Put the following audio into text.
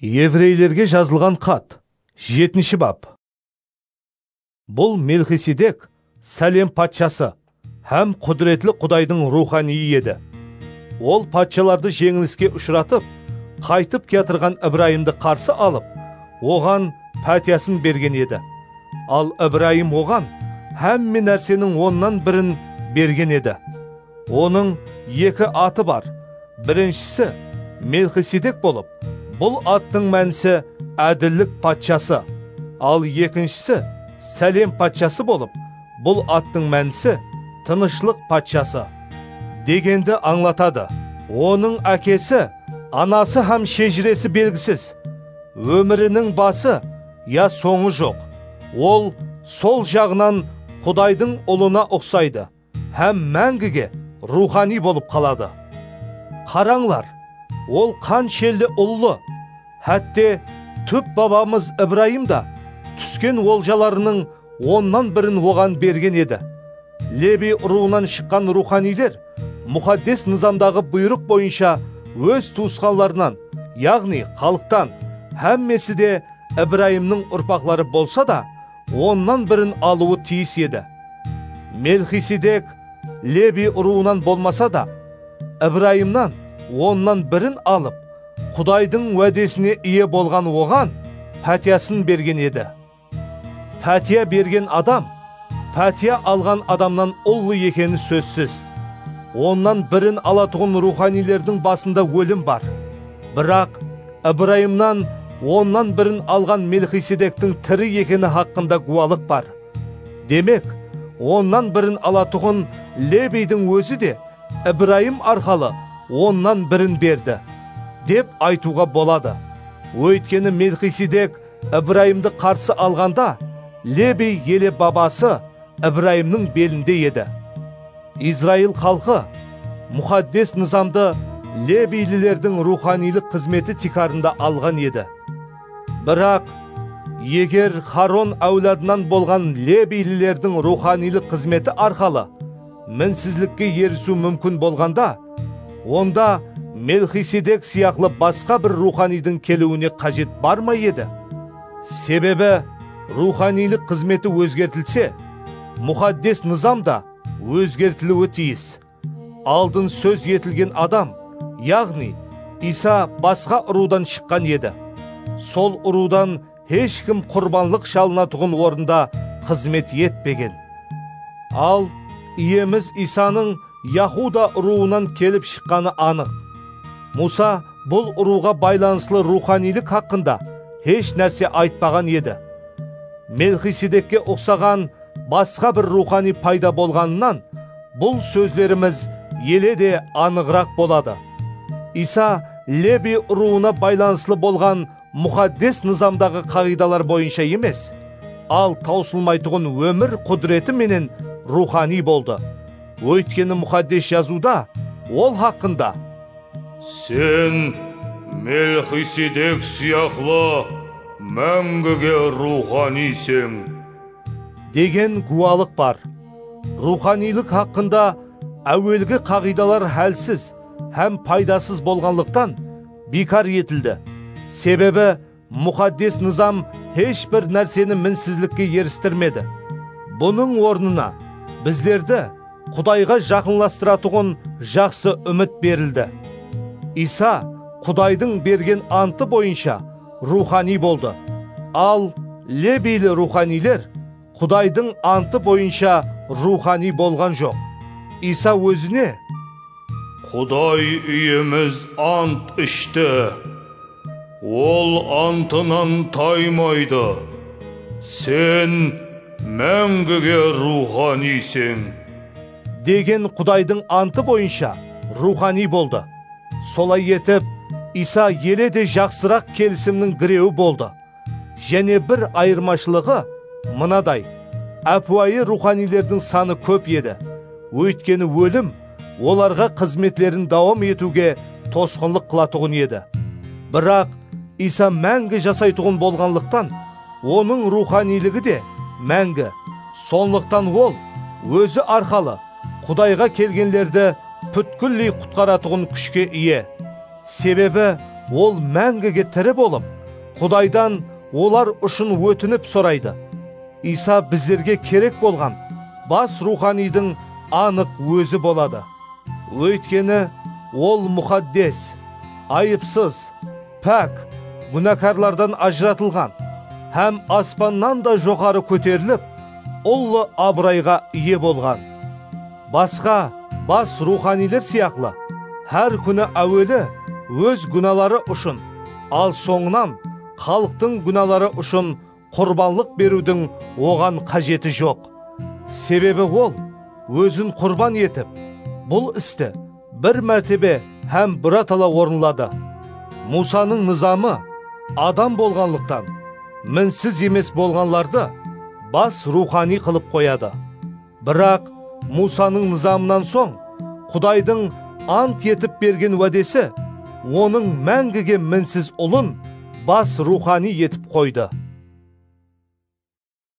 Еврейлерге жазылған хат, 7 бап. Бұл Мелхиседек, Сәлем патшасы, һәм құдіретлі Құдайдың руханийі еді. Ол патшаларды жеңіліске ұшыратып, қайтып кетірген Ибраимді қарсы алып, оған пәтиясын берген еді. Ал Ибраим оған һәмме нәрсенің оннан бірін берген еді. Оның екі аты бар. Біріншісі Мелхиседек болып, бұл аттың мәнісі әділдік патшасы. Ал екіншісі Сәлем патшасы болып, бұл аттың мәнісі тынышлық патшасы дегенді аңлатады. Оның әкесі, анасы һәм шежіресі белгісіз. Өмірінің басы я соңы жоқ. Ол сол жағынан Құдайдың ұлына ұқсайды, һәм мәңгіге рухани болып қалады. Қараңлар, ол қаншелді ұлы, хәтте түп бабамыз Ибраим да түскен олжаларының оннан бірін оған берген еді. Леви руынан шыққан руханилер мұқаддес низамдағы бұйрық бойынша өз туысқанларынан, яғни халықтан, һәммесі де Ибраимның ұрпақтары болса да, оннан бірін алуы тиіс еді. Мелхиседек Леви руынан болмаса да, Ибраимнан оннан бірін алып, Құдайдың уәдесіне ие болған оған пәтиясын берген еді. Пәтия берген адам, пәтия алған адамнан ұлы екені сөзсіз. Оннан бірін алатұғын руханилердің басында өлім бар. Бірақ Ибраимнан оннан бірін алған Мелхиседектің тірі екені хақында гуалық бар. Демек, оннан бірін алатұғын Левидің өзі де Ибраим арқалы оннан бірін берді деп айтуға болады. Өйткені Мелхиседек Ибраимді қарсы алғанда, Леви еле бабасы Ибраимның белінде еді. Израил халқы мұқаддес низамды Левилердің руханилік қызметі тикарында алған еді. Бірақ егер Харон әуладынан болған Левилердің руханилік қызметі арқалы мінсізлікке ерісу мүмкін болғанда, онда Мелхиседек сияқлы басқа бір руханидың келуіне қажет бар ма еді? Себебі руханилік қызметі өзгертілсе, мұқаддес низам да өзгертілуі тиіс. Алдын сөз етілген адам, яғни Иса басқа ұрудан шыққан еді. Сол ұрудан ешкім құрбанлық шалынатұғын орында қызмет етпеген. Ал иеміз Исаның Яхуда ұруынан келіп шыққаны анық. Муса бұл ұруға байланыслы руханилік хақында еш нәрсе айтпаған еді. Мелхиседекке ұқсаған басқа бір рухани пайда болғанынан, бұл сөздеріміз еле де анығырақ болады. Иса Леви ұруына байланыслы болған мұқаддес низамдағы қағидалар бойынша емес, ал таусылмайтұғын өмір құдіреті менен рухани болды. Өйткені мұқаддес жазуда ол хақында: «Сен Мелхиседек сияқлы мәңгіге руханисің» деген гуалық бар. Руханилік хақында әуелгі қағидалар хәлсіз һәм пайдасыз болғанлықтан бекар етілді. Себебі мұқаддес низам ешбір нәрсені мінсізлікке ерістірмеді. Бұның орнына біздерді Құдайға жақынластыратұғын жақсы үміт берілді. Иса Құдайдың берген анты бойынша рухани болды. Ал Левилі руханилер Құдайдың анты бойынша рухани болған жоқ. Иса өзіне: «Құдай иеміз ант ішті. Ол антынан таймайды. Сен мәңгіге руханисің» деген Құдайдың анты бойынша рухани болды. Солай етіп, Иса еле де жақсырақ келісімнің гіреуі болды. Және бір айырмашылығы мынадай: әпуайы руханилердің саны көп еді. Өйткені өлім оларға қызметлерін давам етуге тосқынлық қылатұғын еді. Бірақ Иса мәңгі жасайтұғын болғанлықтан, оның руханилігі де мәңгі. Сонлықтан ол өзі арқалы Құдайға келгенлерді бүткіллей құтқаратұғын күшке ие. Себебі ол мәңгіге тірі болып, Құдайдан олар үшін өтініп сұрайды. Иса біздерге керек болған бас руханидың анық өзі болады. Өйткені ол мұқаддес, айыпсыз, пәк, күнәкарлардан ажыратылған, һәм аспаннан да жоғары көтеріліп, ұлы абырайға ие болған. Басқа бас руханилер сияқлы, әр күні әуелі өз күнәлары үшін, ал соңынан халықтың күнәлары үшін құрбанлық берудің оған қажеті жоқ. Себебі ол өзін құрбан етіп, бұл істі бір мәртебе һәм біратала орынлады. Мусаның низамы адам болғанлықтан, мінсіз емес болғанларды бас рухани қылып қояды. Бірақ Мусаның низамынан соң Құдайдың ант етіп берген уәдесі оның мәңгіге мінсіз ұлын бас рухани етіп қойды.